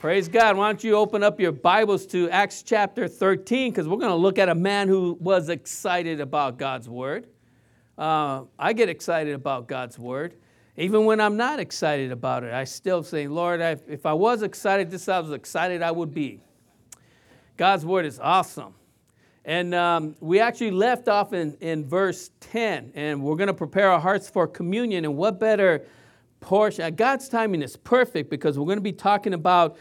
Praise God. Why don't you open up your Bibles to Acts chapter 13, because we're going to look at a man who was excited about God's Word. I get excited about God's Word. Even when I'm not excited about it, I still say, Lord, if I was excited, this I was excited I would be. God's Word is awesome. And we actually left off in verse 10, and we're going to prepare our hearts for communion. And what better portion? God's timing is perfect because we're going to be talking about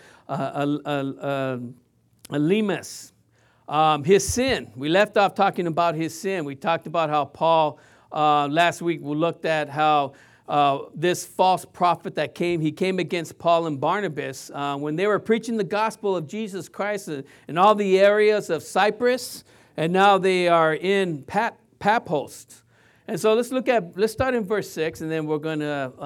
Elymas, his sin. We left off talking about his sin. We talked about how Paul, last week we looked at how this false prophet that came against Paul and Barnabas when they were preaching the gospel of Jesus Christ in all the areas of Cyprus, and now they are in Paphos. And so let's start in verse 6, and then we're going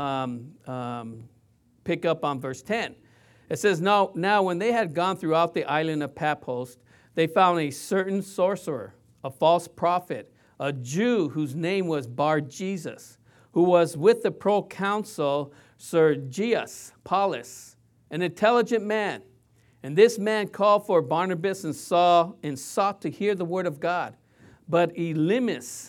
to pick up on verse 10. It says, now when they had gone throughout the island of Paphos, they found a certain sorcerer, a false prophet, a Jew whose name was Bar-Jesus, who was with the proconsul Sergius Paulus, an intelligent man. And this man called for Barnabas and sought to hear the word of God. But Elymas,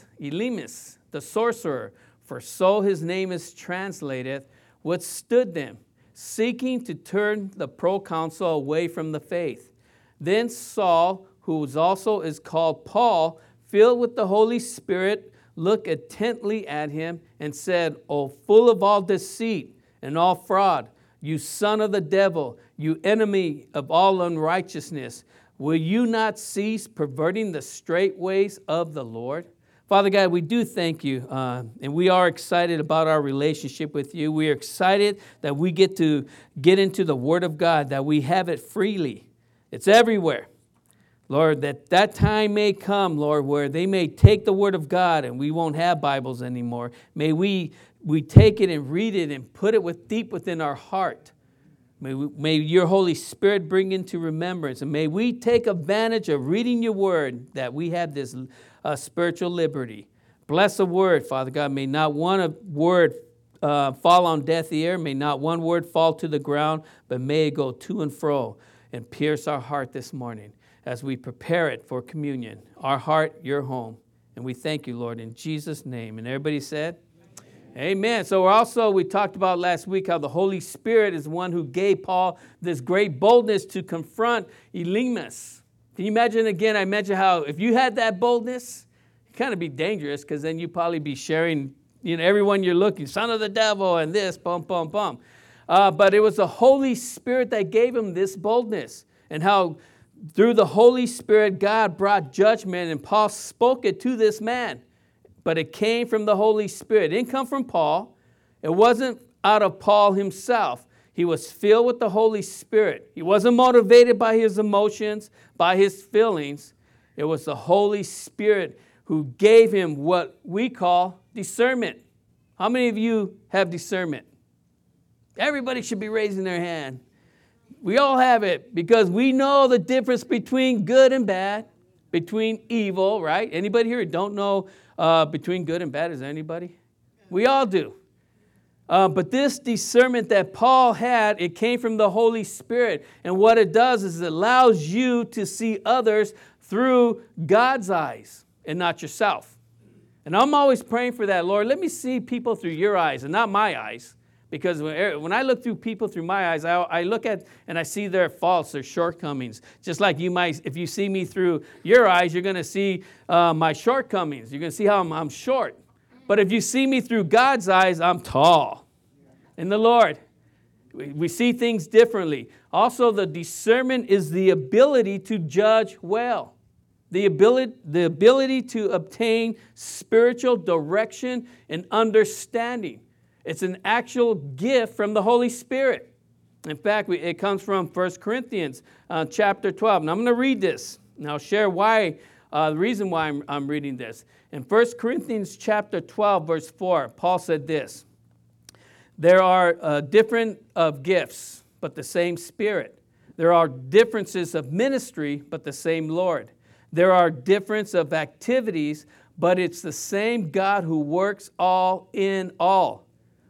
the sorcerer, for so his name is translated, withstood them, seeking to turn the proconsul away from the faith. Then Saul, who also is called Paul, filled with the Holy Spirit, looked intently at him and said, O full of all deceit and all fraud, you son of the devil, you enemy of all unrighteousness, will you not cease perverting the straight ways of the Lord? Father God, we do thank you, and we are excited about our relationship with you. We are excited that we get to get into the Word of God, that we have it freely. It's everywhere. Lord, that time may come, Lord, where they may take the Word of God and we won't have Bibles anymore. May we take it and read it and put it deep within our heart. May your Holy Spirit bring into remembrance, and may we take advantage of reading your Word, that we have this spiritual liberty. Bless the word, Father God. May not one word fall on deaf ear. May not one word fall to the ground, but may it go to and fro and pierce our heart this morning as we prepare it for communion. Our heart, your home. And we thank you, Lord, in Jesus' name. And everybody said, Amen. So we talked about last week how the Holy Spirit is one who gave Paul this great boldness to confront Elymas. Can you imagine again? I mentioned how if you had that boldness, it'd kind of be dangerous, because then you'd probably be sharing, everyone you're looking, son of the devil and this, bum, bum, bum. But it was the Holy Spirit that gave him this boldness, and how through the Holy Spirit, God brought judgment, and Paul spoke it to this man. But it came from the Holy Spirit. It didn't come from Paul. It wasn't out of Paul himself. He was filled with the Holy Spirit. He wasn't motivated by his emotions, by his feelings. It was the Holy Spirit who gave him what we call discernment. How many of you have discernment? Everybody should be raising their hand. We all have it, because we know the difference between good and bad, between evil, right? Anybody here who don't know between good and bad? Is there anybody? We all do. But this discernment that Paul had, it came from the Holy Spirit. And what it does is it allows you to see others through God's eyes and not yourself. And I'm always praying for that. Lord, let me see people through your eyes and not my eyes. Because when I look through people through my eyes, I look at and I see their faults, their shortcomings. Just like you might, if you see me through your eyes, you're going to see my shortcomings. You're going to see how I'm short. But if you see me through God's eyes, I'm tall in the Lord. We see things differently. Also, the discernment is the ability to judge well. The ability to obtain spiritual direction and understanding. It's an actual gift from the Holy Spirit. In fact, it comes from 1 Corinthians chapter 12. And I'm going to read this. And I'll share the reason why I'm reading this. In 1 Corinthians chapter 12, verse 4, Paul said this. There are different gifts, but the same Spirit. There are differences of ministry, but the same Lord. There are differences of activities, but it's the same God who works all in all.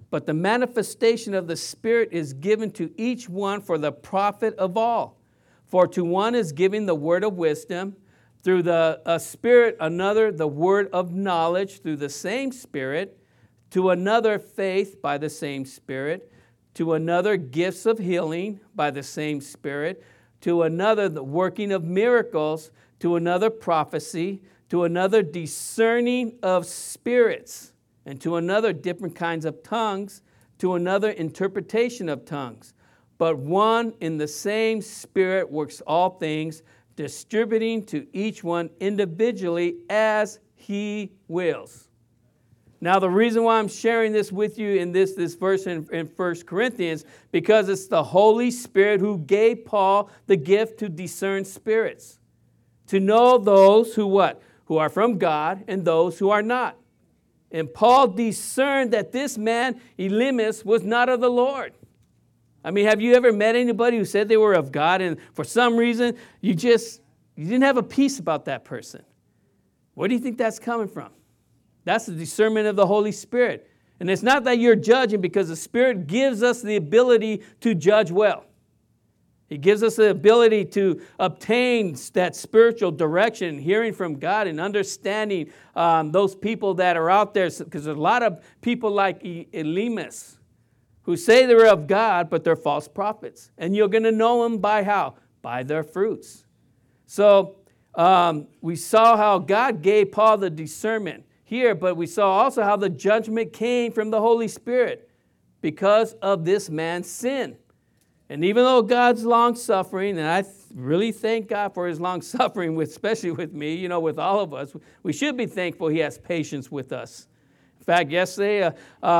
but the manifestation of the Spirit is given to each one for the profit of all. For to one is given the word of wisdom, through the Spirit another the word of knowledge through the same Spirit, to another faith by the same Spirit, to another gifts of healing by the same Spirit, to another the working of miracles, to another prophecy, to another discerning of spirits, and to another different kinds of tongues, to another interpretation of tongues. But one in the same Spirit works all things, distributing to each one individually as He wills. Now, the reason why I'm sharing this with you in this verse in 1 Corinthians, because it's the Holy Spirit who gave Paul the gift to discern spirits, to know those who what? Who are from God and those who are not. And Paul discerned that this man, Elymas, was not of the Lord. I mean, have you ever met anybody who said they were of God and for some reason you didn't have a peace about that person? Where do you think that's coming from? That's the discernment of the Holy Spirit. And it's not that you're judging, because the Spirit gives us the ability to judge well. He gives us the ability to obtain that spiritual direction, hearing from God and understanding those people that are out there. Because there's a lot of people like Elymas who say they're of God, but they're false prophets. And you're going to know them by how? By their fruits. So we saw how God gave Paul the discernment here, but we saw also how the judgment came from the Holy Spirit because of this man's sin. And even though God's long-suffering, and I really thank God for His long-suffering, especially with me, with all of us, we should be thankful He has patience with us. In fact, yesterday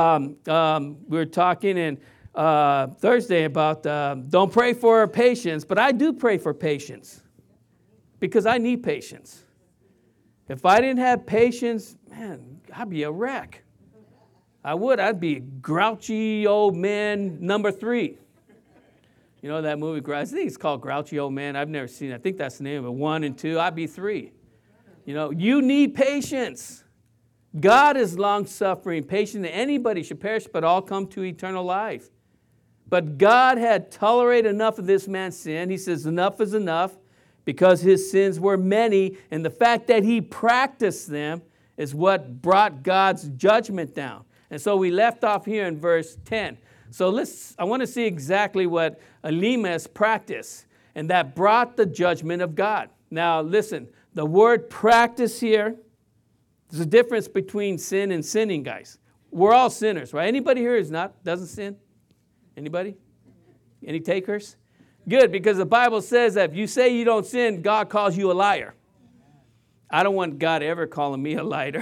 we were talking in Thursday about don't pray for patience, but I do pray for patience because I need patience. If I didn't have patience, man, I'd be a wreck. I would. I'd be grouchy old man number 3. You know that movie, I think it's called Grouchy Old Man. I've never seen it. I think that's the name of it. 1 and 2, I'd be 3. You need patience. God is long-suffering, patient, that anybody should perish, but all come to eternal life. But God had tolerated enough of this man's sin. He says enough is enough, because his sins were many, and the fact that he practiced them is what brought God's judgment down. And so we left off here in verse 10. So I want to see exactly what Elymas practiced, and that brought the judgment of God. Now listen, the word practice here, there's a difference between sin and sinning, guys. We're all sinners, right? Anybody here doesn't sin? Anybody? Any takers? Good, because the Bible says that if you say you don't sin, God calls you a liar. I don't want God ever calling me a liar.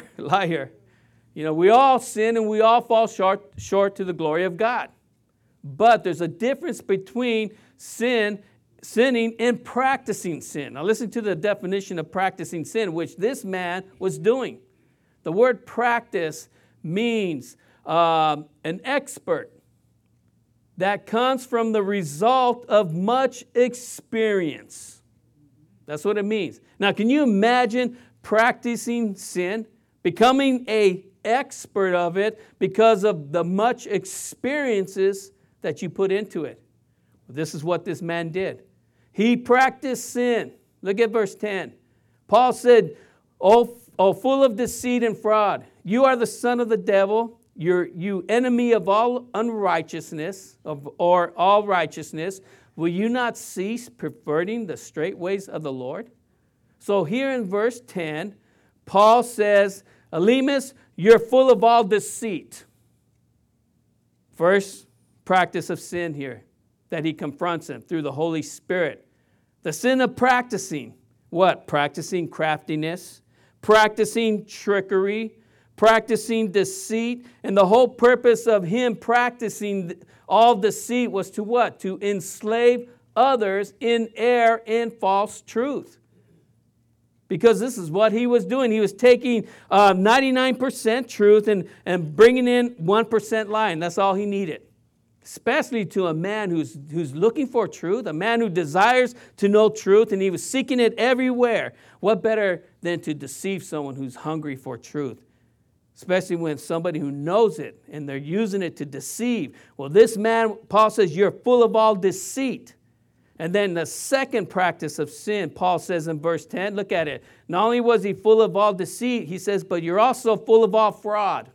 We all sin and we all fall short to the glory of God. But there's a difference between sinning and practicing sin. Now listen to the definition of practicing sin, which this man was doing. The word practice means an expert that comes from the result of much experience. That's what it means. Now, can you imagine practicing sin, becoming an expert of it because of the much experiences that you put into it? Well, this is what this man did. He practiced sin. Look at verse 10. Paul said, "Oh, full of deceit and fraud, you are the son of the devil, you enemy of all unrighteousness, or all righteousness. Will you not cease perverting the straight ways of the Lord?" So here in verse 10, Paul says, Elymas, you're full of all deceit. First practice of sin here that he confronts him through the Holy Spirit. The sin of practicing. What? Practicing craftiness, practicing trickery, practicing deceit. And the whole purpose of him practicing all deceit was to what? To enslave others in error and false truth. Because this is what he was doing. He was taking 99% truth and bringing in 1% lie. And that's all he needed. Especially to a man who's looking for truth, a man who desires to know truth, and he was seeking it everywhere. What better than to deceive someone who's hungry for truth? especially when somebody who knows it and they're using it to deceive. Well, this man, Paul says, you're full of all deceit. And then the second practice of sin, Paul says in verse 10, look at it. Not only was he full of all deceit, he says, but you're also full of all fraud.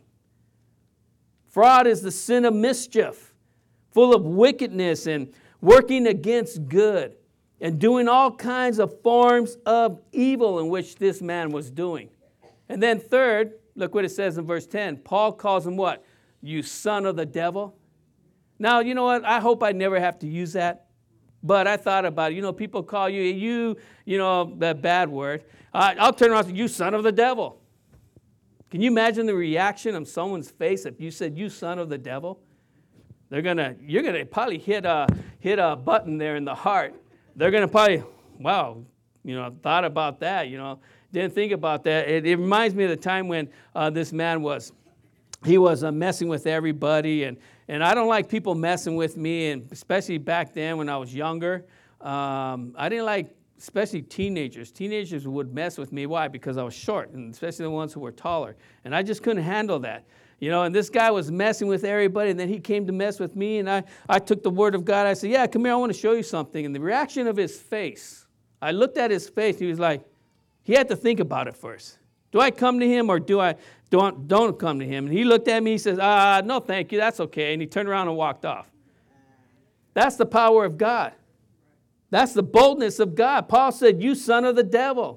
Fraud is the sin of mischief, full of wickedness and working against good and doing all kinds of forms of evil in which this man was doing. And then third, look what it says in verse 10. Paul calls him what? You son of the devil. Now, you know what? I hope I never have to use that. But I thought about it. People call you that bad word. I'll turn around and say, you son of the devil. Can you imagine the reaction of someone's face if you said, you son of the devil? You're gonna probably hit a button there in the heart. They're gonna probably, wow, thought about that, didn't think about that. It reminds me of the time when this man was messing with everybody, and I don't like people messing with me, and especially back then when I was younger. I didn't like, especially teenagers. Teenagers would mess with me. Why? Because I was short, and especially the ones who were taller. And I just couldn't handle that. And this guy was messing with everybody, and then he came to mess with me, and I took the word of God. I said, yeah, come here, I want to show you something. And the reaction of his face, I looked at his face, he was like, he had to think about it first. Do I come to him or do I don't come to him? And he looked at me, he says, no, thank you, that's okay. And he turned around and walked off. That's the power of God. That's the boldness of God. Paul said, you son of the devil.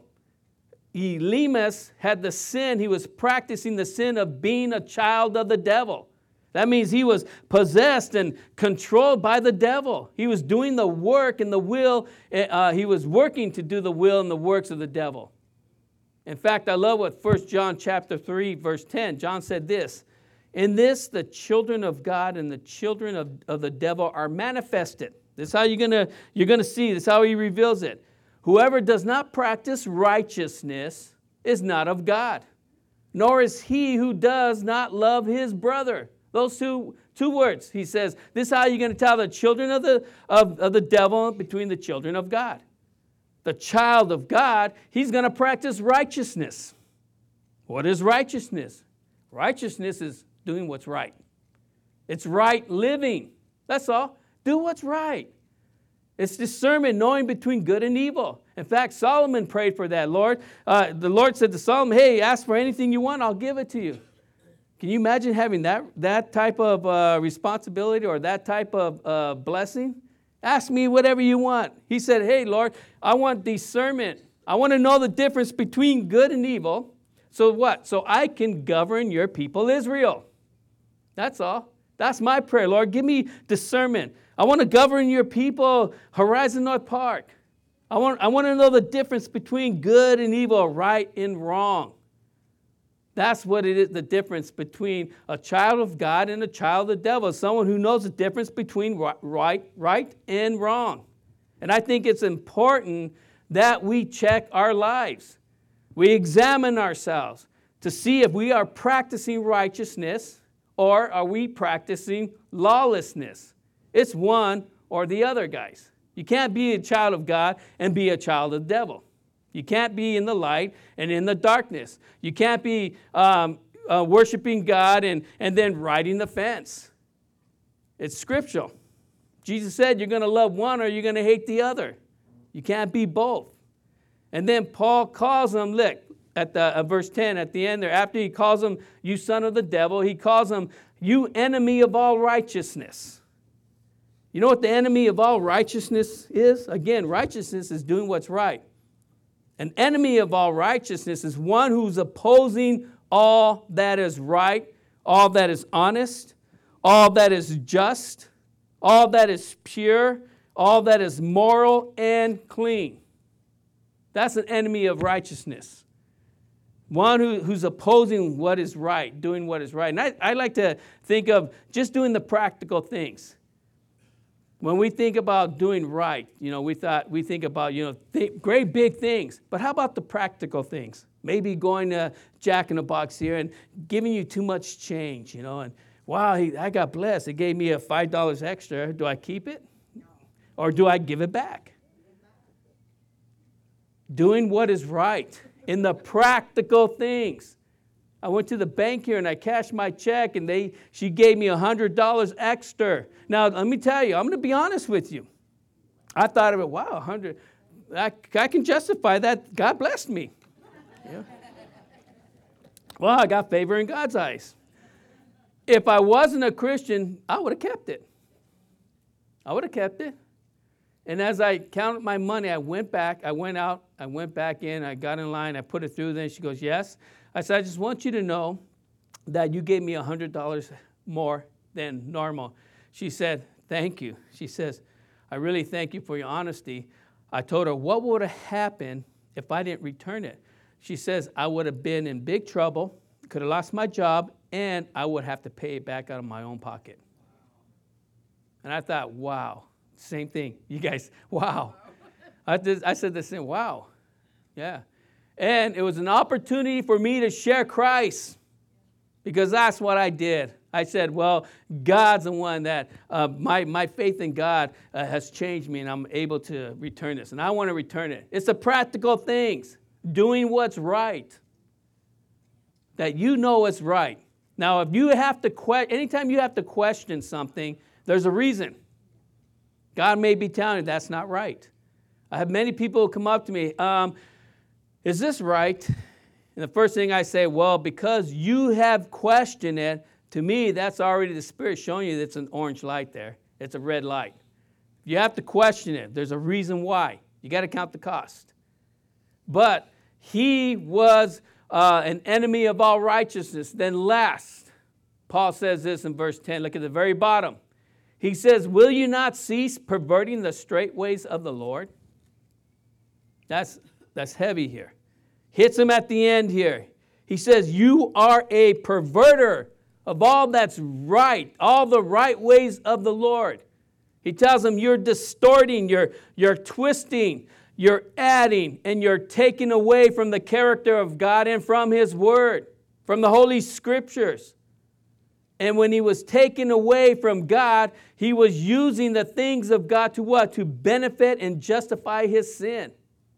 Elymas had the sin, he was practicing the sin of being a child of the devil. That means he was possessed and controlled by the devil. He was doing the work and the will, he was working to do the will and the works of the devil. In fact, I love what 1 John chapter 3, verse 10, John said this, in this the children of God and the children of the devil are manifested. This is how you're gonna see, this is how he reveals it. Whoever does not practice righteousness is not of God, nor is he who does not love his brother. Those two words, he says, this is how you're going to tell the children of the devil between the children of God. The child of God, he's going to practice righteousness. What is righteousness? Righteousness is doing what's right. It's right living. That's all. Do what's right. It's discernment, knowing between good and evil. In fact, Solomon prayed for that. The Lord said to Solomon, hey, ask for anything you want, I'll give it to you. Can you imagine having that type of responsibility or that type of blessing? Ask me whatever you want. He said, hey, Lord, I want discernment. I want to know the difference between good and evil. So what? So I can govern your people Israel. That's all. That's my prayer, Lord. Give me discernment. I want to govern your people, Horizon North Park. I want to know the difference between good and evil, right and wrong. That's what it is, the difference between a child of God and a child of the devil. Someone who knows the difference between right and wrong. And I think it's important that we check our lives. We examine ourselves to see if we are practicing righteousness or are we practicing lawlessness. It's one or the other, guys. You can't be a child of God and be a child of the devil. You can't be in the light and in the darkness. You can't be worshiping God and then riding the fence. It's scriptural. Jesus said you're going to love one or you're going to hate the other. You can't be both. And then Paul calls them, look, at the verse 10 at the end there, after he calls them, you son of the devil, he calls them, you enemy of all righteousness. You know what the enemy of all righteousness is? Again, righteousness is doing what's right. An enemy of all righteousness is one who's opposing all that is right, all that is honest, all that is just, all that is pure, all that is moral and clean. That's an enemy of righteousness. One who's opposing what is right, doing what is right. And I like to think of just doing the practical things. When we think about doing right, we think about, great big things. But how about the practical things? Maybe going to Jack in the Box here and giving you too much change, and wow, I got blessed. It gave me a $5 extra. Do I keep it? Or do I give it back? Doing what is right in the practical things. I went to the bank here and I cashed my check and she gave me $100 extra. Now, let me tell you, I'm going to be honest with you. I thought of it, wow, 100. I can justify that. God blessed me. Yeah. Well, I got favor in God's eyes. If I wasn't a Christian, I would have kept it. I would have kept it. And as I counted my money, I went back in, I got in line, I put it through, then she goes, yes. I said, I just want you to know that you gave me $100 more than normal. She said, thank you. She says, I really thank you for your honesty. I told her, what would have happened if I didn't return it? She says, I would have been in big trouble, could have lost my job, and I would have to pay it back out of my own pocket. And I thought, wow, same thing. You guys, wow. I said the same, wow. Yeah. And it was an opportunity for me to share Christ because that's what I did. I said, well, God's the one that, my faith in God has changed me and I'm able to return this. And I want to return it. It's the practical things, doing what's right, that you know is right. Now, if you have to anytime you have to question something, there's a reason. God may be telling you that's not right. I have many people who come up to me, is this right? And the first thing I say, well, because you have questioned it, to me, that's already the Spirit showing you that it's an orange light there. It's a red light. You have to question it. There's a reason why. You got to count the cost. But he was an enemy of all righteousness. Then last, Paul says this in verse 10. Look at the very bottom. He says, will you not cease perverting the straight ways of the Lord? That's heavy here. Hits him at the end here. He says, you are a perverter of all that's right, all the right ways of the Lord. He tells him you're distorting, you're twisting, you're adding, and you're taking away from the character of God and from His Word, from the Holy Scriptures. And when he was taken away from God, he was using the things of God to what? To benefit and justify his sin.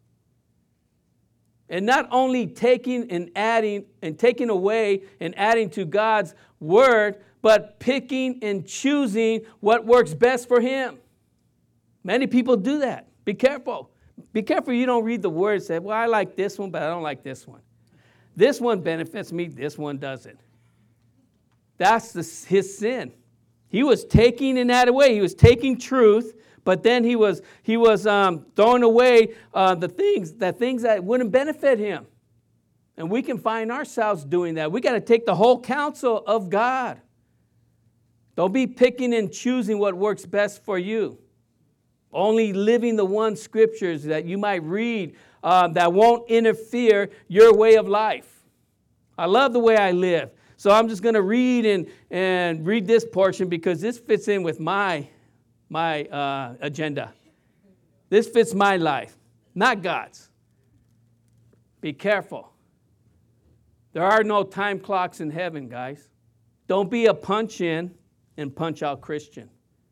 And not only taking and adding and taking away and adding to God's word, but picking and choosing what works best for him. Many people do that. Be careful. Be careful you don't read the word and say, well, I like this one, but I don't like this one. This one benefits me, this one doesn't. That's his sin. He was taking in that away. He was taking truth, but then he was throwing away the things that wouldn't benefit him. And we can find ourselves doing that. We got to take the whole counsel of God. Don't be picking and choosing what works best for you. Only living the one scriptures that you might read that won't interfere your way of life. I love the way I live. So I'm just going to read and read this portion because this fits in with my agenda. This fits my life, not God's. Be careful. There are no time clocks in heaven, guys. Don't be a punch in and punch out Christian.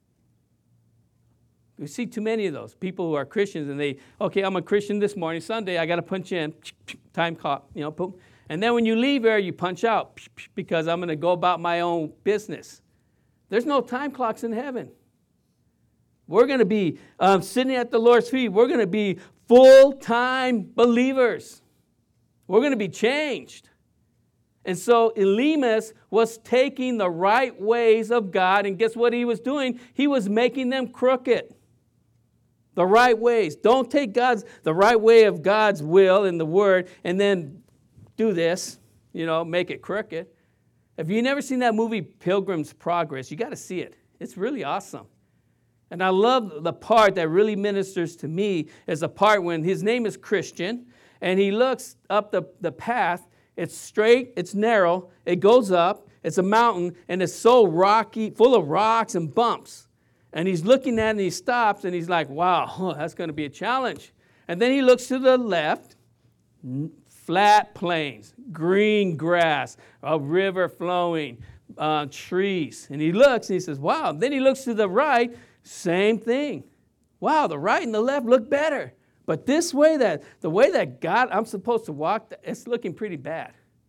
We see too many of those people who are Christians and I'm a Christian this morning, Sunday, I got to punch in, time clock, boom. And then when you leave here, you punch out because I'm going to go about my own business. There's no time clocks in heaven. We're going to be sitting at the Lord's feet. We're going to be full-time believers. We're going to be changed. And so Elymas was taking the right ways of God, and guess what he was doing? He was making them crooked. The right ways. Don't take the right way of God's will in the Word and then do this, make it crooked. If you've never seen that movie, Pilgrim's Progress, you got to see it. It's really awesome. And I love the part that really ministers to me is the part when his name is Christian, and he looks up the path. It's straight, it's narrow, it goes up, it's a mountain, and it's so rocky, full of rocks and bumps. And he's looking at it, and he stops, and he's like, wow, that's going to be a challenge. And then he looks to the left, flat plains, green grass, a river flowing, trees. And he looks and he says, wow. Then he looks to the right, same thing. Wow, the right and the left look better. But the way that God, I'm supposed to walk, it's looking pretty bad.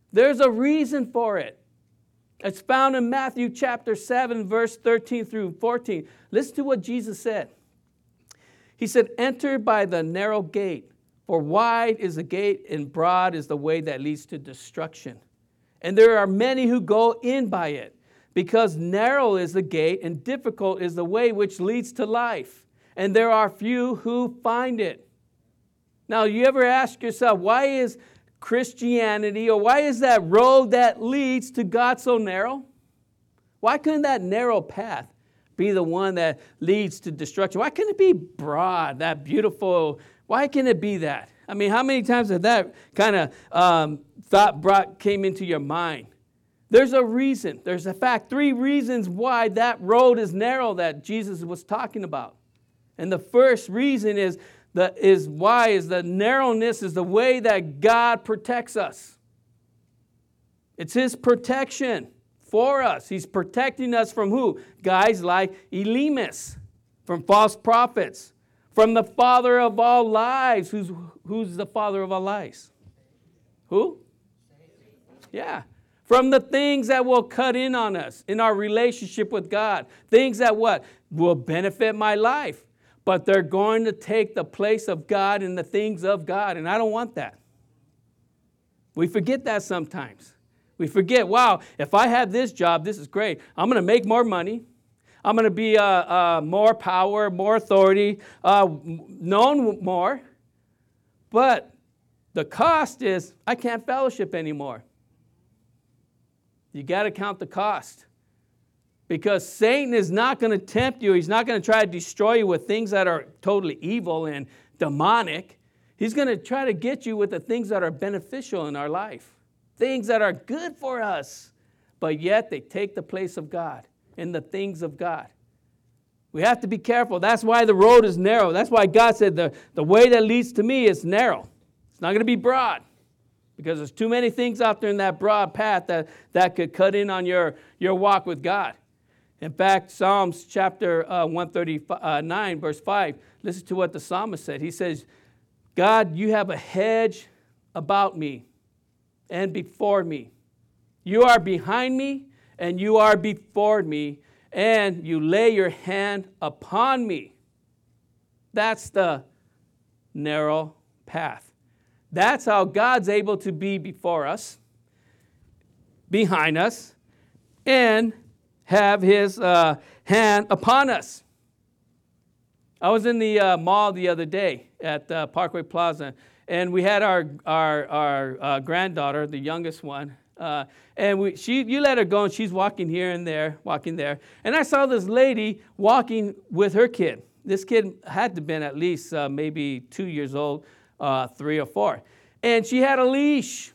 There's a reason for it. It's found in Matthew chapter 7, verse 13 through 14. Listen to what Jesus said. He said, enter by the narrow gate, for wide is the gate and broad is the way that leads to destruction. And there are many who go in by it, because narrow is the gate and difficult is the way which leads to life. And there are few who find it. Now, you ever ask yourself, why is Christianity, or why is that road that leads to God so narrow? Why couldn't that narrow path be the one that leads to destruction? Why couldn't it be broad, that beautiful? Why can't it be that? I mean, how many times have that kind of thought came into your mind? There's a reason. There's a fact. 3 reasons why that road is narrow that Jesus was talking about. And the first reason is the narrowness is the way that God protects us. It's His protection for us. He's protecting us from who? Guys like Elymas, from false prophets, from the father of all lies. Who's the father of all lies? Who? Yeah. From the things that will cut in on us in our relationship with God. Things that what? Will benefit my life. But they're going to take the place of God and the things of God. And I don't want that. We forget that sometimes. We forget, wow, if I have this job, this is great. I'm going to make more money. I'm going to be more power, more authority, known more. But the cost is I can't fellowship anymore. You got to count the cost. Because Satan is not going to tempt you. He's not going to try to destroy you with things that are totally evil and demonic. He's going to try to get you with the things that are beneficial in our life. Things that are good for us. But yet they take the place of God and the things of God. We have to be careful. That's why the road is narrow. That's why God said the way that leads to me is narrow. It's not going to be broad. Because there's too many things out there in that broad path that could cut in on your walk with God. In fact, Psalms chapter 139, verse 5, listen to what the psalmist said. He says, God, you have a hedge about me and before me. You are behind me and you are before me, and you lay your hand upon me. That's the narrow path. That's how God's able to be before us, behind us, and have His hand upon us. I was in the mall the other day at Parkway Plaza, and we had our granddaughter, the youngest one, and you let her go, and she's walking here and there, walking there. And I saw this lady walking with her kid. This kid had to have been at least maybe 2 years old, 3 or 4. And she had a leash.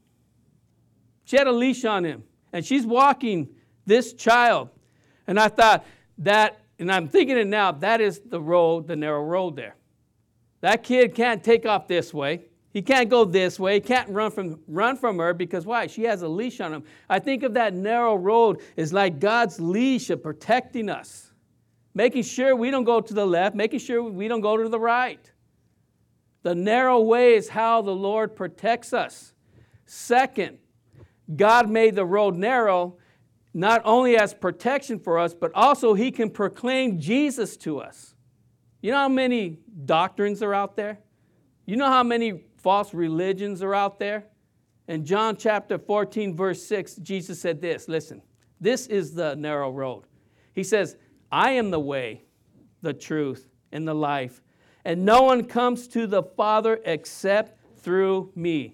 She had a leash on him. And she's walking this child. And I thought that, and I'm thinking it now, that is the road, the narrow road there. That kid can't take off this way. He can't go this way. He can't run from her because why? She has a leash on him. I think of that narrow road as like God's leash of protecting us. Making sure we don't go to the left, making sure we don't go to the right. The narrow way is how the Lord protects us. Second, God made the road narrow not only as protection for us, but also He can proclaim Jesus to us. You know how many doctrines are out there? You know how many false religions are out there? In John chapter 14, verse 6, Jesus said this. Listen, this is the narrow road. He says, I am the way, the truth, and the life. And no one comes to the Father except through me.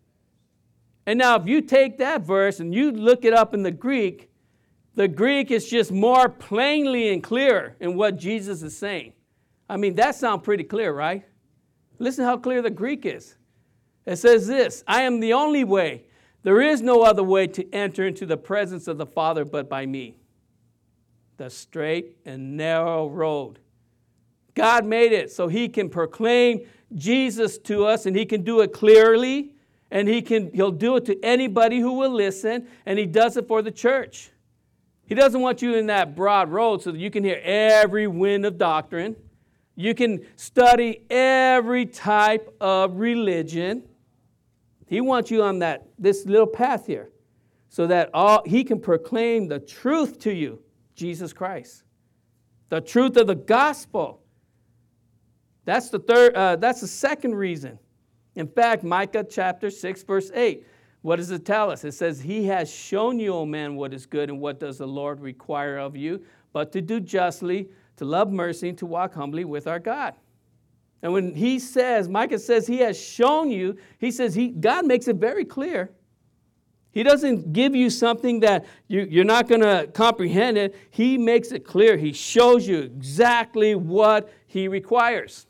And now if you take that verse and you look it up in the Greek is just more plainly and clear in what Jesus is saying. I mean, that sounds pretty clear, right? Listen how clear the Greek is. It says this, I am the only way. There is no other way to enter into the presence of the Father but by me. The straight and narrow road. God made it so He can proclaim Jesus to us, and He can do it clearly, and He'll do it to anybody who will listen, and He does it for the church. He doesn't want you in that broad road so that you can hear every wind of doctrine. You can study every type of religion. He wants you on this little path here so that he can proclaim the truth to you, Jesus Christ. The truth of the gospel. That's the second reason. In fact, Micah chapter 6, verse 8. What does it tell us? It says, he has shown you, O man, what is good, and what does the Lord require of you, but to do justly, to love mercy, and to walk humbly with our God. And when Micah says he has shown you, he says God makes it very clear. He doesn't give you something that you're not going to comprehend it. He makes it clear. He shows you exactly what he requires.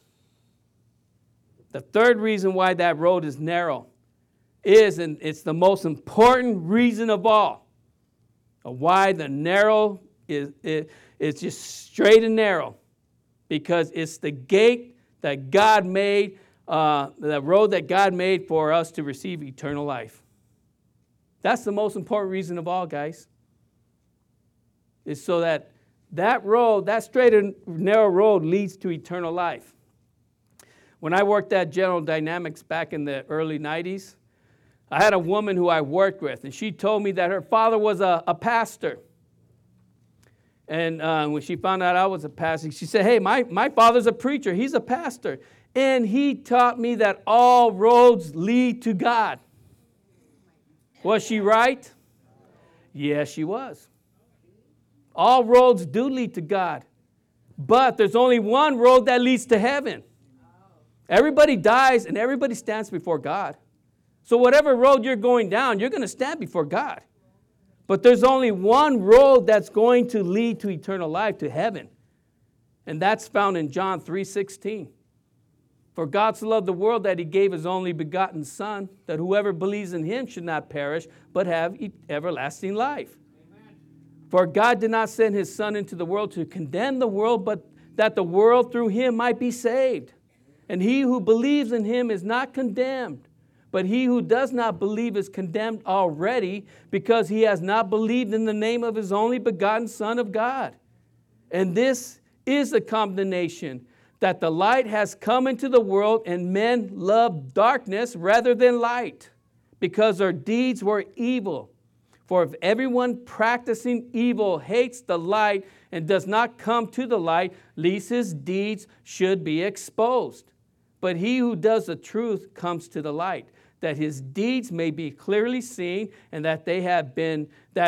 The third reason why that road is narrow and it's the most important reason of all, of why the narrow is just straight and narrow, because it's the gate that God made, the road that God made for us to receive eternal life. That's the most important reason of all, guys. Is so that road, that straight and narrow road leads to eternal life. When I worked at General Dynamics back in the early 90s, I had a woman who I worked with, and she told me that her father was a pastor. And when she found out I was a pastor, she said, hey, my father's a preacher. He's a pastor. And he taught me that all roads lead to God. Was she right? Yes, she was. All roads do lead to God. But there's only one road that leads to heaven. Everybody dies and everybody stands before God. So whatever road you're going down, you're going to stand before God. But there's only one road that's going to lead to eternal life, to heaven. And that's found in John 3:16. For God so loved the world that he gave his only begotten Son, that whoever believes in him should not perish, but have everlasting life. Amen. For God did not send his Son into the world to condemn the world, but that the world through him might be saved. And he who believes in him is not condemned, but he who does not believe is condemned already, because he has not believed in the name of his only begotten Son of God. And this is the condemnation, that the light has come into the world, and men love darkness rather than light, because their deeds were evil. For if everyone practicing evil hates the light and does not come to the light, lest his deeds should be exposed. But he who does the truth comes to the light, that his deeds may be clearly seen, and that they have been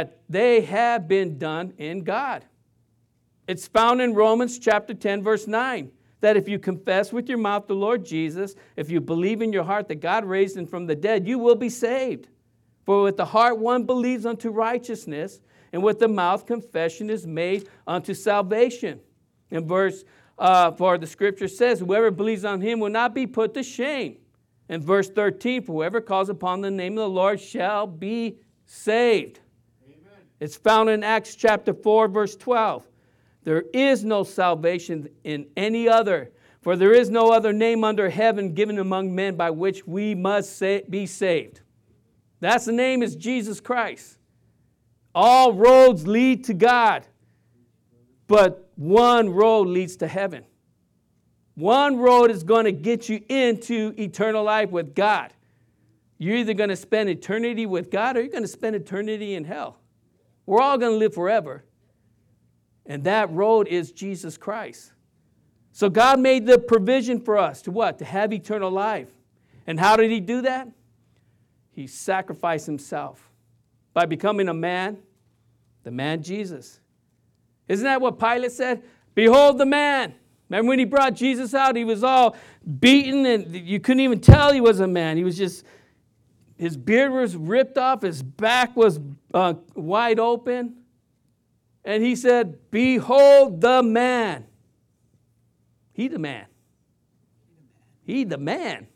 done in God. It's found in Romans chapter 10, verse 9. That if you confess with your mouth the Lord Jesus, if you believe in your heart that God raised him from the dead, you will be saved. For with the heart one believes unto righteousness, and with the mouth confession is made unto salvation. In for the scripture says, whoever believes on him will not be put to shame. In verse 13, for whoever calls upon the name of the Lord shall be saved. Amen. It's found in Acts chapter 4, verse 12. There is no salvation in any other, for there is no other name under heaven given among men by which we must be saved. That's the name, is Jesus Christ. All roads lead to God, but one road leads to heaven. One road is going to get you into eternal life with God. You're either going to spend eternity with God or you're going to spend eternity in hell. We're all going to live forever. And that road is Jesus Christ. So God made the provision for us to what? To have eternal life. And how did he do that? He sacrificed himself by becoming a man, the man Jesus. Isn't that what Pilate said? Behold the man. Remember when he brought Jesus out, he was all beaten and you couldn't even tell he was a man. He was just, his beard was ripped off, his back was wide open. And he said, behold the man. He the man. He the man.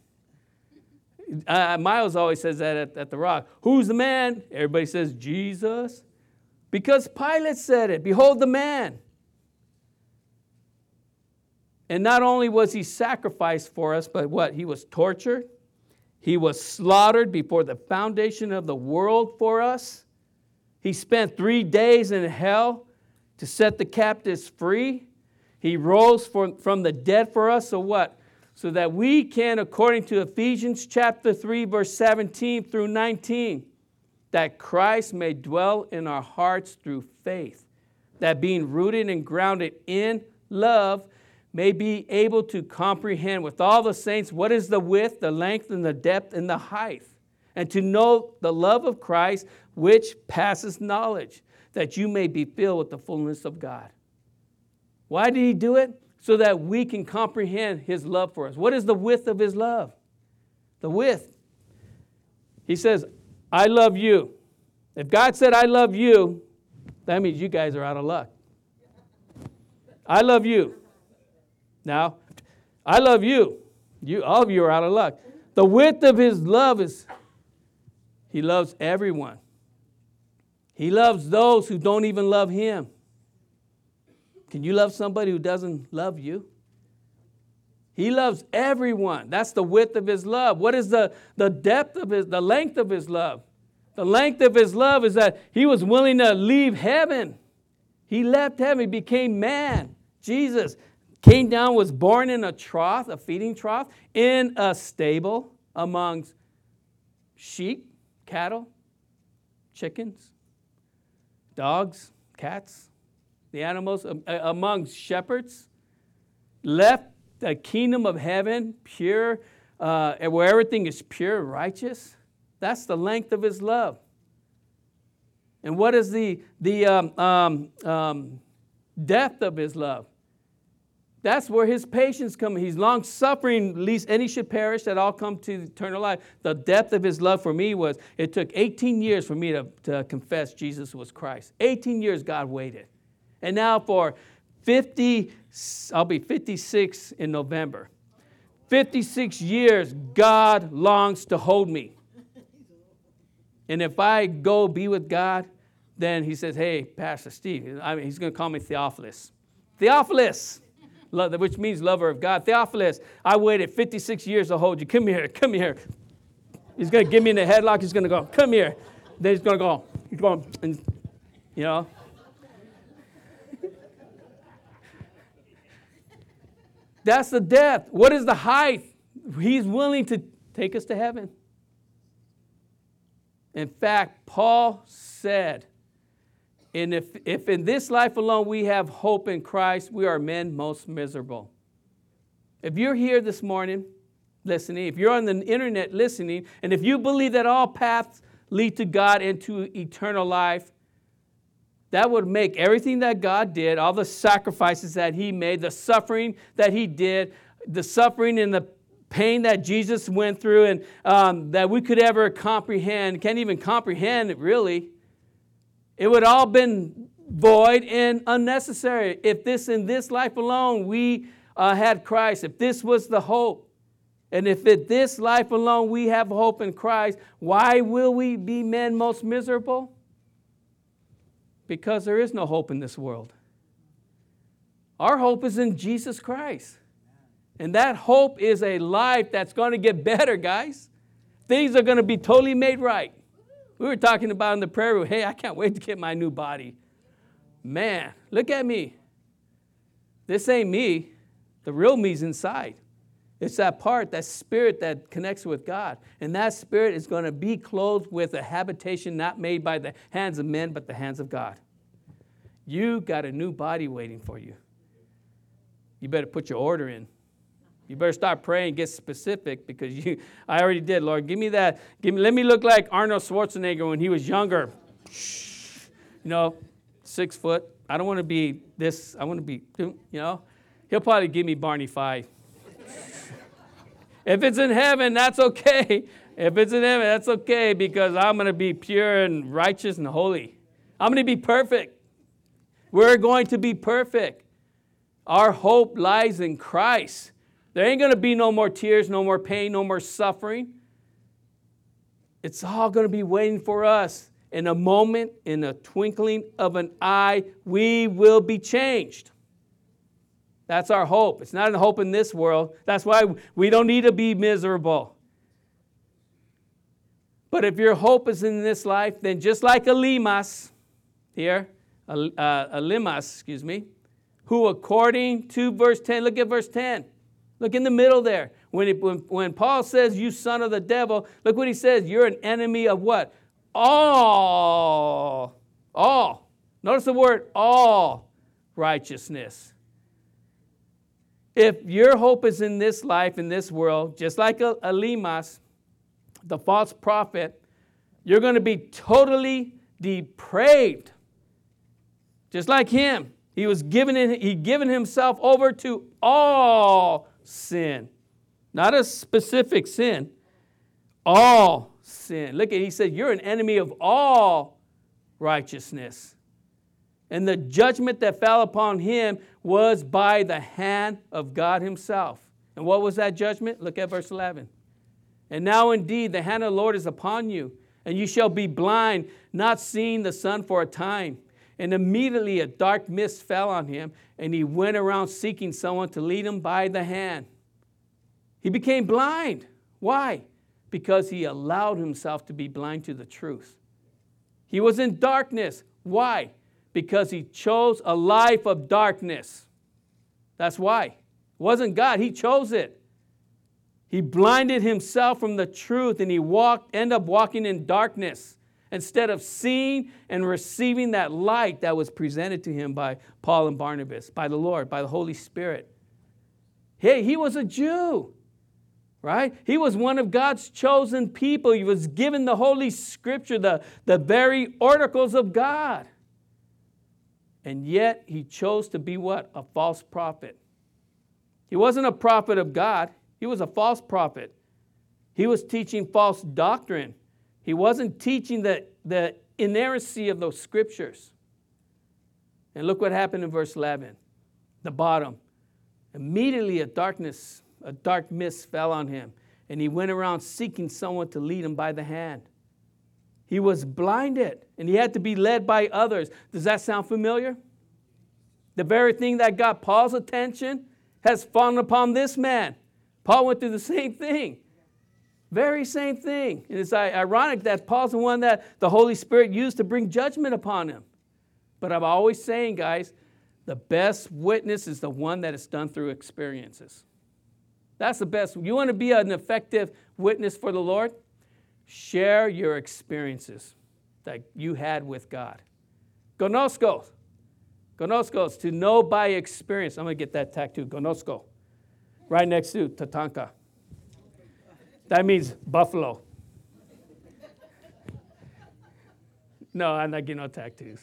Miles always says that at the Rock. Who's the man? Everybody says Jesus. Because Pilate said it. Behold the man. And not only was he sacrificed for us, but what? He was tortured. He was slaughtered before the foundation of the world for us. He spent 3 days in hell to set the captives free. He rose from the dead for us. So what? so that we can, according to Ephesians chapter 3, verse 17 through 19, that Christ may dwell in our hearts through faith, that being rooted and grounded in love, may be able to comprehend with all the saints what is the width, the length, and the depth, and the height, and to know the love of Christ, which passes knowledge, that you may be filled with the fullness of God. Why did he do it? So that we can comprehend his love for us. What is the width of his love? The width. He says, I love you. If God said, I love you, that means you guys are out of luck. I love you. Now, I love you. All of you are out of luck. The width of his love is, he loves everyone. He loves those who don't even love him. Can you love somebody who doesn't love you? He loves everyone. That's the width of his love. What is the depth of the length of his love? The length of his love is that he was willing to leave heaven. He left heaven. He became man. Jesus came down, was born in a trough, a feeding trough, in a stable amongst sheep, cattle, chickens, dogs, cats, the animals, amongst shepherds, left the kingdom of heaven pure, where everything is pure and righteous. That's the length of his love. And what is the depth of his love? That's where his patience comes. He's long-suffering, lest any should perish, that all come to eternal life. The depth of his love for me was, it took 18 years for me to confess Jesus was Christ. 18 years God waited. And now for I'll be 56 in November. 56 years, God longs to hold me. And if I go be with God, then he says, hey, Pastor Steve, he's going to call me Theophilus. Theophilus, which means lover of God. Theophilus, I waited 56 years to hold you. Come here, come here. He's going to give me in the headlock. He's going to go, come here. Then he's going and, you know. That's the depth. What is the height? He's willing to take us to heaven. In fact, Paul said, and if in this life alone we have hope in Christ, we are men most miserable. If you're here this morning listening, if you're on the internet listening, and if you believe that all paths lead to God and to eternal life, that would make everything that God did, all the sacrifices that he made, the suffering that he did, the suffering and the pain that Jesus went through and that we could ever comprehend, can't even comprehend it really. It would all been void and unnecessary if in this life alone we had Christ, if this was the hope. And if in this life alone we have hope in Christ, why will we be men most miserable? Because there is no hope in this world. Our hope is in Jesus Christ. And that hope is a life that's going to get better, guys. Things are going to be totally made right. We were talking about in the prayer room, hey, I can't wait to get my new body. Man, look at me. This ain't me. The real me's inside. It's that part, that spirit that connects with God. And that spirit is going to be clothed with a habitation not made by the hands of men, but the hands of God. You got a new body waiting for you. You better put your order in. You better start praying, get specific, because I already did, Lord. Give me that. Let me look like Arnold Schwarzenegger when he was younger. 6 foot. I don't want to be this. I want to be, He'll probably give me Barney 5. If it's in heaven, that's okay. If it's in heaven, that's okay, because I'm going to be pure and righteous and holy. I'm going to be perfect. We're going to be perfect. Our hope lies in Christ. There ain't going to be no more tears, no more pain, no more suffering. It's all going to be waiting for us. In a moment, in a twinkling of an eye, we will be changed. That's our hope. It's not a hope in this world. That's why we don't need to be miserable. But if your hope is in this life, then just like Elimas, who according to verse 10, look at verse 10. Look in the middle there. When Paul says, you son of the devil, look what he says. You're an enemy of what? All. Notice the word all righteousness. If your hope is in this life, in this world, just like Elimas, the false prophet, you're going to be totally depraved. Just like him. He given himself over to all sin. Not a specific sin. All sin. Look at, he said, you're an enemy of all righteousness. And the judgment that fell upon him was by the hand of God himself. And what was that judgment? Look at verse 11. And now indeed the hand of the Lord is upon you, and you shall be blind, not seeing the sun for a time. And immediately a dark mist fell on him, and he went around seeking someone to lead him by the hand. He became blind. Why? Because he allowed himself to be blind to the truth. He was in darkness. Why? Because he chose a life of darkness. That's why. It wasn't God. He chose it. He blinded himself from the truth, and he ended up walking in darkness instead of seeing and receiving that light that was presented to him by Paul and Barnabas, by the Lord, by the Holy Spirit. Hey, he was a Jew, right? He was one of God's chosen people. He was given the Holy Scripture, the very oracles of God. And yet he chose to be what? A false prophet. He wasn't a prophet of God. He was a false prophet. He was teaching false doctrine. He wasn't teaching the inerrancy of those scriptures. And look what happened in verse 11, the bottom. Immediately a dark mist fell on him, and he went around seeking someone to lead him by the hand. He was blinded, and he had to be led by others. Does that sound familiar? The very thing that got Paul's attention has fallen upon this man. Paul went through the same thing. Very same thing. And it's ironic that Paul's the one that the Holy Spirit used to bring judgment upon him. But I'm always saying, guys, the best witness is the one that is done through experiences. That's the best. You want to be an effective witness for the Lord? Share your experiences that you had with God. Gnoskos. Gnoskos, to know by experience. I'm going to get that tattoo. Gnosko. Right next to Tatanka. That means buffalo. No, I'm not getting no tattoos.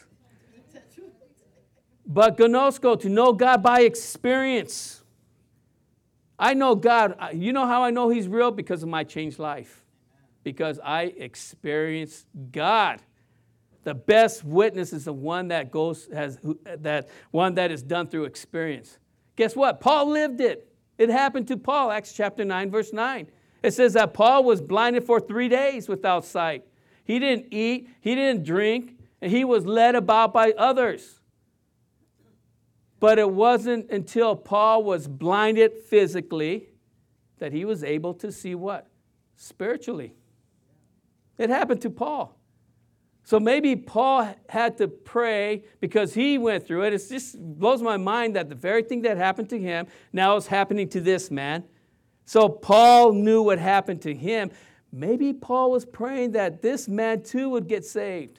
But gnosko, to know God by experience. I know God. You know how I know He's real? Because of my changed life. Because I experienced God. The best witness is the one that is done through experience. Guess what? Paul lived it. It happened to Paul, Acts chapter 9, verse 9. It says that Paul was blinded for 3 days without sight. He didn't eat, he didn't drink, and he was led about by others. But it wasn't until Paul was blinded physically that he was able to see what? Spiritually. It happened to Paul. So maybe Paul had to pray because he went through it. It just blows my mind that the very thing that happened to him now is happening to this man. So Paul knew what happened to him. Maybe Paul was praying that this man too would get saved.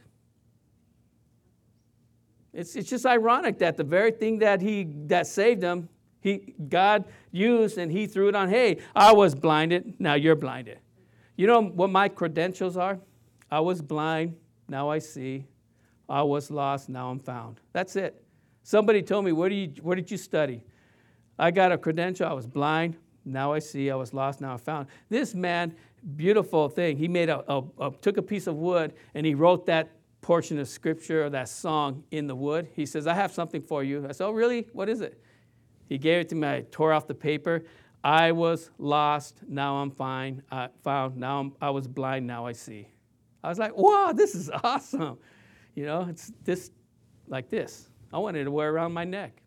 It's just ironic that the very thing that saved him, God used and he threw it on. Hey, I was blinded, now you're blinded. You know what my credentials are? I was blind, now I see. I was lost, now I'm found. That's it. Somebody told me, where did you study? I got a credential, I was blind, now I see, I was lost, now I'm found. This man, beautiful thing, he made took a piece of wood and he wrote that portion of scripture or that song in the wood. He says, I have something for you. I said, oh, really? What is it? He gave it to me. I tore off the paper. I was lost. Now I'm found. I was blind. Now I see. I was like, wow, this is awesome. You know, it's this, like this. I wanted to wear it around my neck.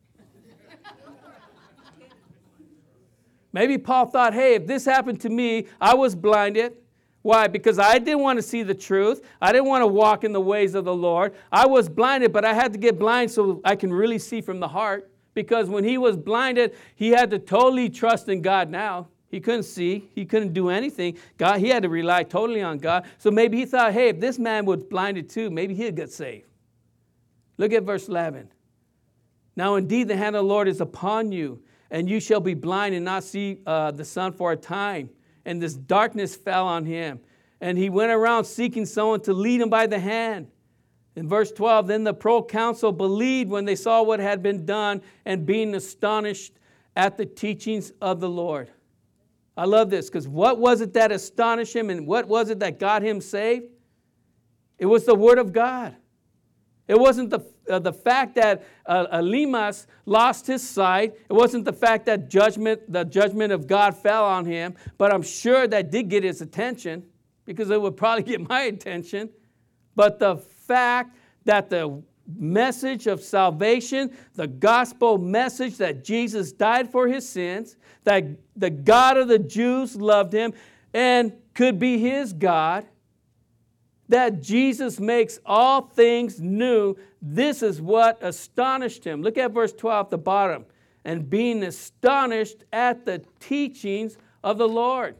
Maybe Paul thought, hey, if this happened to me, I was blinded. Why? Because I didn't want to see the truth. I didn't want to walk in the ways of the Lord. I was blinded, but I had to get blind so I can really see from the heart. Because when he was blinded, he had to totally trust in God now. He couldn't see. He couldn't do anything. He had to rely totally on God. So maybe he thought, hey, if this man was blinded too, maybe he'd get saved. Look at verse 11. Now indeed the hand of the Lord is upon you, and you shall be blind and not see the sun for a time. And this darkness fell on him. And he went around seeking someone to lead him by the hand. In verse 12, then the proconsul believed when they saw what had been done, and being astonished at the teachings of the Lord. I love this, because what was it that astonished him, and what was it that got him saved? It was the word of God. It wasn't the fact that Elymas lost his sight. It wasn't the fact that the judgment of God fell on him. But I'm sure that did get his attention, because it would probably get my attention. But the fact that the message of salvation, the gospel message that Jesus died for his sins, that the God of the Jews loved him and could be his God, that Jesus makes all things new, this is what astonished him. Look at verse 12 at the bottom. And being astonished at the teachings of the Lord.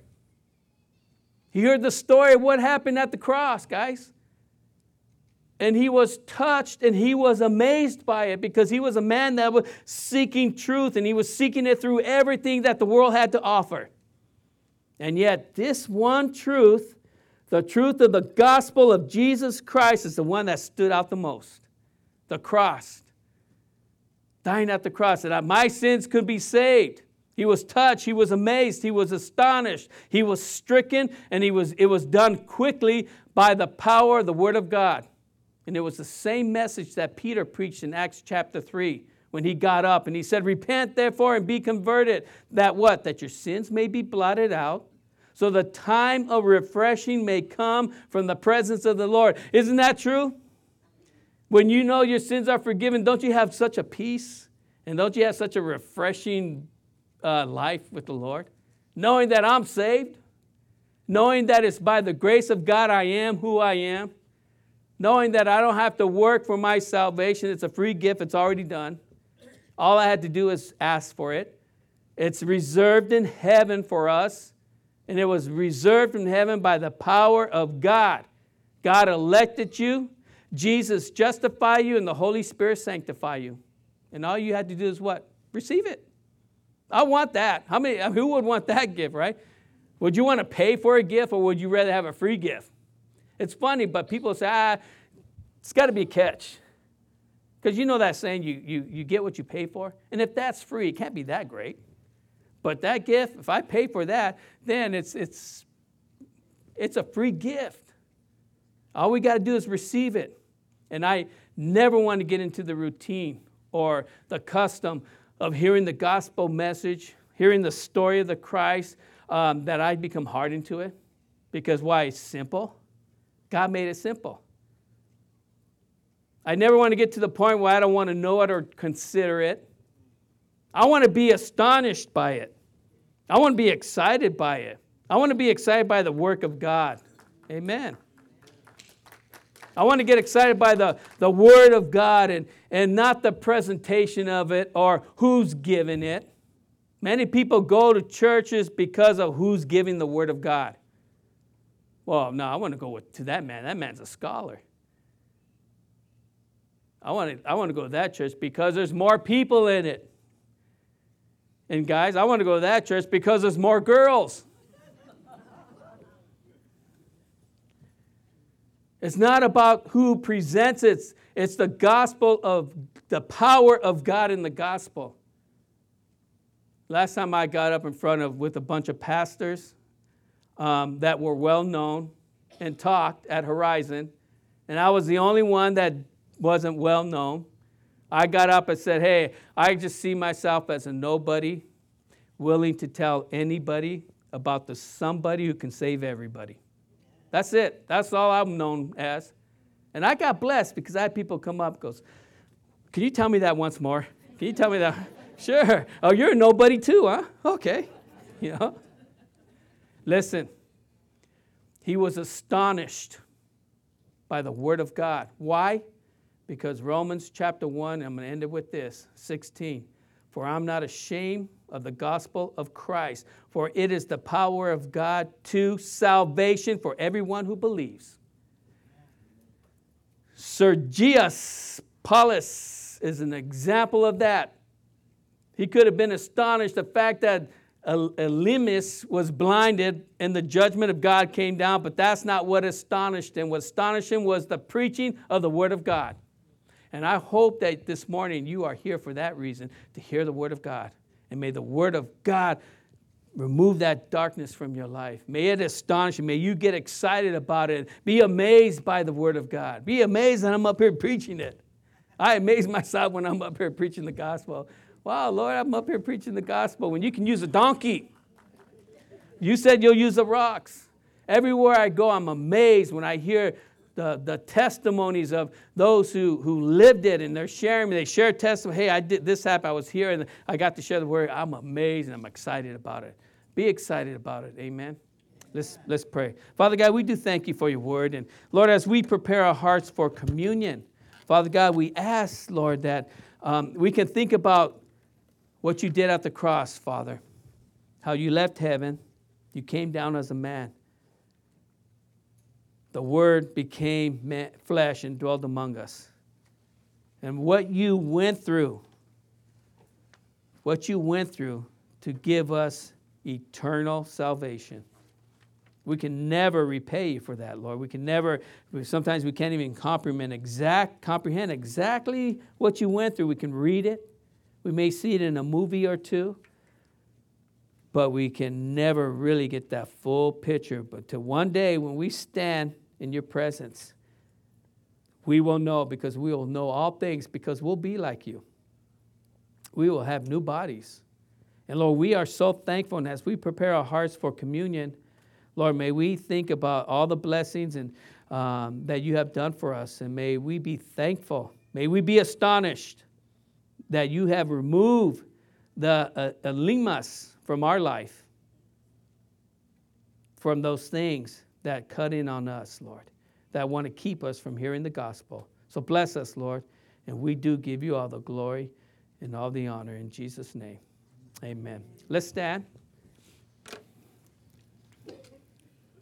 He heard the story of what happened at the cross, guys. And he was touched and he was amazed by it, because he was a man that was seeking truth, and he was seeking it through everything that the world had to offer. And yet this one truth, the truth of the gospel of Jesus Christ, is the one that stood out the most. The cross. Dying at the cross, that my sins could be saved. He was touched, he was amazed, he was astonished, he was stricken, and it was done quickly by the power of the word of God. And it was the same message that Peter preached in Acts chapter 3 when he got up and he said, repent therefore and be converted, that what? That your sins may be blotted out, so the time of refreshing may come from the presence of the Lord. Isn't that true? When you know your sins are forgiven, don't you have such a peace? And don't you have such a refreshing life with the Lord? Knowing that I'm saved, knowing that it's by the grace of God I am who I am, knowing that I don't have to work for my salvation. It's a free gift. It's already done. All I had to do is ask for it. It's reserved in heaven for us. And it was reserved in heaven by the power of God. God elected you. Jesus justified you, and the Holy Spirit sanctified you. And all you had to do is what? Receive it. I want that. Who would want that gift, right? Would you want to pay for a gift, or would you rather have a free gift? It's funny, but people say, it's got to be a catch. Because you know that saying, you get what you pay for. And if that's free, it can't be that great. But that gift, if I pay for that, then it's a free gift. All we got to do is receive it. And I never want to get into the routine or the custom of hearing the gospel message, hearing the story of the Christ, that I become hardened to it. Because why? It's simple. God made it simple. I never want to get to the point where I don't want to know it or consider it. I want to be astonished by it. I want to be excited by it. I want to be excited by the work of God. Amen. I want to get excited by the Word of God and not the presentation of it or who's giving it. Many people go to churches because of who's giving the Word of God. Well, no, I want to go to that man. That man's a scholar. I want to go to that church because there's more people in it. And guys, I want to go to that church because there's more girls. It's not about who presents it. It's the gospel of the power of God in the gospel. Last time I got up in front with a bunch of pastors that were well known and talked at Horizon, and I was the only one that wasn't well known. I got up and said, hey, I just see myself as a nobody, willing to tell anybody about the somebody who can save everybody. That's it. That's all I'm known as. And I got blessed because I had people come up and goes, can you tell me that once more? Can you tell me that? Sure. Oh, you're a nobody too, huh? Okay. You know. Listen, he was astonished by the word of God. Why? Because Romans chapter 1, I'm going to end it with this, 16. For I'm not ashamed of the gospel of Christ, for it is the power of God to salvation for everyone who believes. Sergius Paulus is an example of that. He could have been astonished the fact that Elymas was blinded and the judgment of God came down, but that's not what astonished him. What astonished him was the preaching of the Word of God. And I hope that this morning you are here for that reason, to hear the Word of God. And may the Word of God remove that darkness from your life. May it astonish you. May you get excited about it. Be amazed by the Word of God. Be amazed that I'm up here preaching it. I amaze myself when I'm up here preaching the gospel. Wow, Lord, I'm up here preaching the gospel when you can use a donkey. You said you'll use the rocks. Everywhere I go, I'm amazed when I hear the testimonies of those who lived it, and they're sharing. They share testimony. Hey, I did this happen. I was here and I got to share the word. I'm amazed and I'm excited about it. Be excited about it. Amen. Let's pray. Father God, we do thank you for your word. And Lord, as we prepare our hearts for communion, Father God, we ask, Lord, that we can think about what you did at the cross, Father. How you left heaven. You came down as a man. The Word became flesh and dwelled among us. And what you went through to give us eternal salvation. We can never repay you for that, Lord. Sometimes we can't even comprehend exactly what you went through. We can read it. We may see it in a movie or two. But we can never really get that full picture. But to one day when we stand in your presence, we will know, because we will know all things, because we'll be like you. We will have new bodies. And Lord, we are so thankful. And as we prepare our hearts for communion, Lord, may we think about all the blessings and that you have done for us. And may we be thankful. May we be astonished that you have removed the Elymas from our life, from those things that cut in on us, Lord, that want to keep us from hearing the gospel. So bless us, Lord, and we do give you all the glory and all the honor in Jesus' name. Amen. Let's stand.